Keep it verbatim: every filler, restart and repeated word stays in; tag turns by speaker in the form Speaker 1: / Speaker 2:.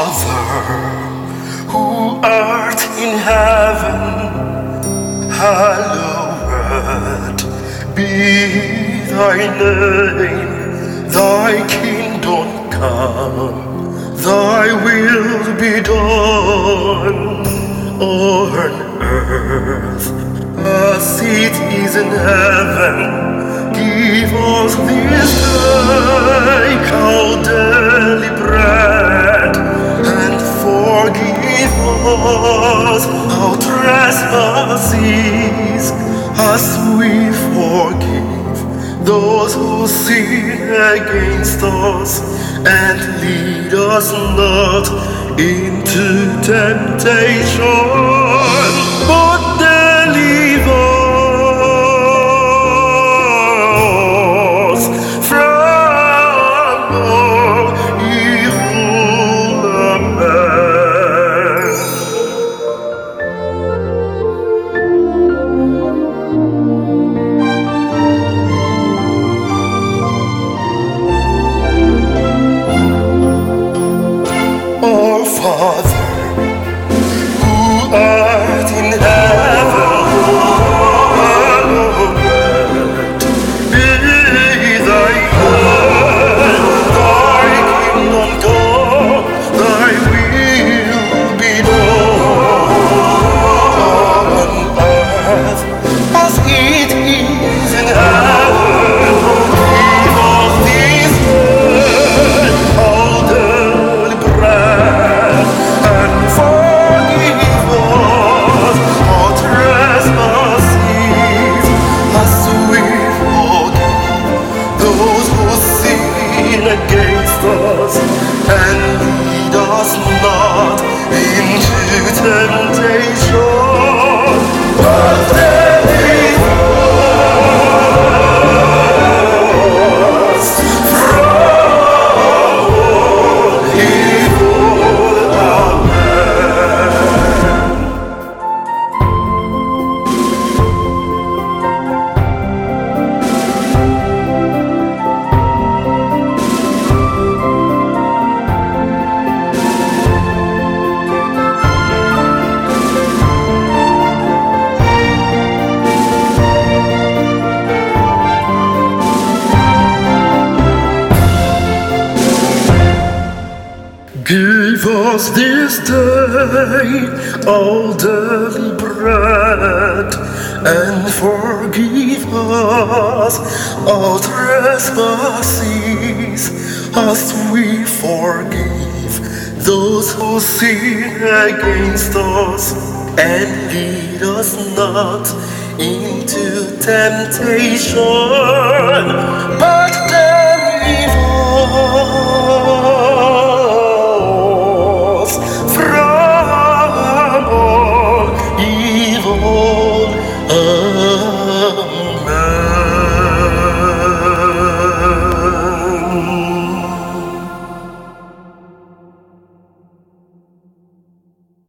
Speaker 1: Father, who art in heaven, hallowed be thy name. Thy kingdom come, thy will be done on earth as it is in heaven. Give us this day our daily bread, and forgive us our trespasses, as we forgive those who sin against us. And lead us not into temptation, but deliver us from all evil. Amen. Our Father, who art in heaven, hallowed be thy name. Thy kingdom come, thy will be done on earth as it is in heaven. Give us this day our daily bread, and forgive us our trespasses, as we forgive those who sin against us. And lead us not into temptation, but deliver us from all evil. Amen. Give us this day our daily bread, and forgive us our trespasses, as we forgive those who sin against us. And lead us not into temptation, but deliver us from all evil.